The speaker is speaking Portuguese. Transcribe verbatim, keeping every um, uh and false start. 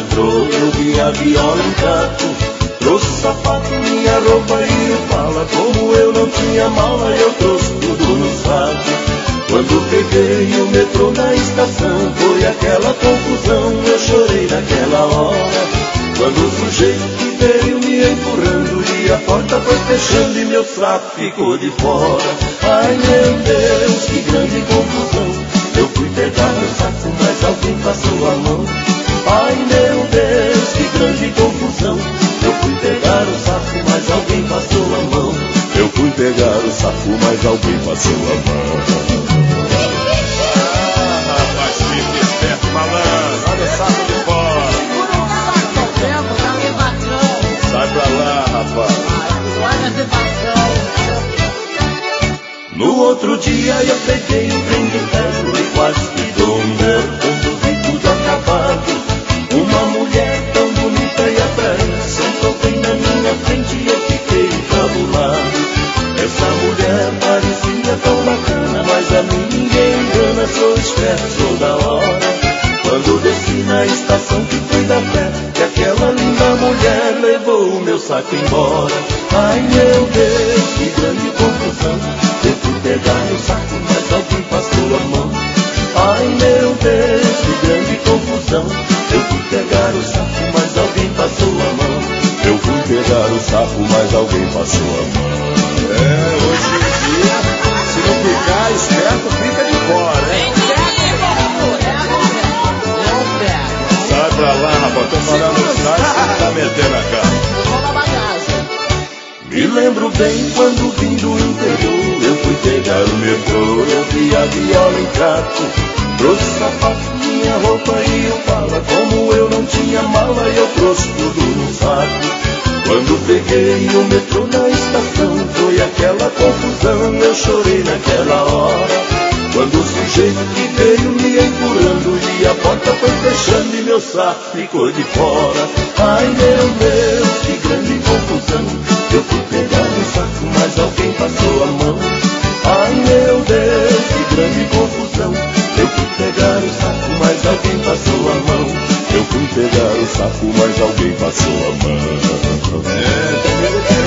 metrô, eu vi a viola em prato. Trouxe sapato, minha roupa e o fala. Como eu não tinha mala, eu trouxe tudo no saco. Quando peguei o metrô na estação, foi aquela confusão, eu chorei naquela hora. Quando o sujeito que veio me empurrando e a porta foi fechando e meu saco ficou de fora. Ai meu Deus, que grande confusão. Eu fui pegar meu saco, mas alguém passou a mão. Ai meu Deus, que grande confusão. Eu fui pegar o saco, mas alguém passou a mão. Eu fui pegar o saco, mas alguém passou a mão. Ah, rapaz, fique esperto, malandro. Olha o saco de fora. Segura o saco, tô vendo, tá me bacana. Sai pra lá, rapaz. Olha esse bacana. No outro dia eu peguei um trem de ferro e quase que dou um berro quando vi tudo acabado. Uma mulher tão bonita e atrás sentou bem na minha frente e eu fiquei encabulado. Essa mulher parecia tão bacana, mas a mim ninguém engana, sou esperto, sou da hora. Quando desci na estação que fui da fé, que aquela linda mulher levou o meu saco embora. Ai meu Deus, que grande confusão. Eu fui pegar meu saco, mas alguém passou a mão. Ai meu Deus, que grande confusão. Eu fui pegar o saco, mas alguém passou a mão. Eu fui pegar o saco, mas alguém passou a mão. É, hoje em dia, se não ficar esperto, fica de fora, hein? Sai pra lá, rapaz, tô falando sai, você tá metendo a cara. Me lembro bem quando vim do interior, eu fui pegar o metrô, eu vi a viola em prato. Trouxe sapato, minha roupa e eu fala. Como eu não tinha mala, eu trouxe tudo no saco. Quando peguei o metrô na estação, foi aquela confusão, eu chorei naquela hora. Quando o sujeito que veio me empurrando e a porta foi fechando e meu saco ficou de fora. Ai meu Deus, que grande confusão. Eu fui pegar meu saco, mas alguém passou a mão. Ai meu Deus, que grande confusão. Eu fui pegar o saco, mas alguém passou a mão. Eu fui pegar o saco, mas alguém passou a mão. É, primeiro que